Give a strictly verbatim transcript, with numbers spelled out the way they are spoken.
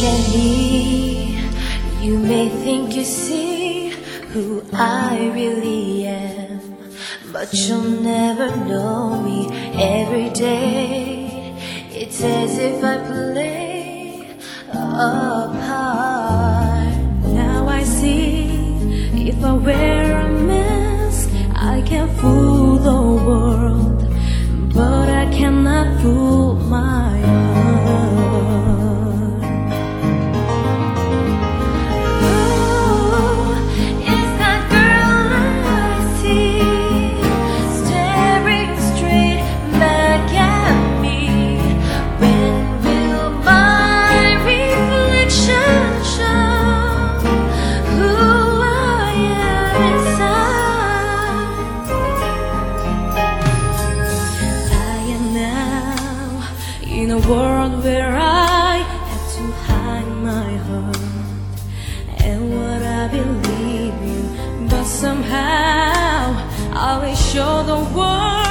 at me, you may think you see who I really am, but you'll never know me. Every day it's as if I play a part. Now I see, if I wear a mask, I can fool the world, but I cannot fool my heart. Oh, it's that girl I see, staring straight back at me. When will my reflection show who I am inside? I am now in a world where I have to hide my heart and what I believe in, but somehow I will show the world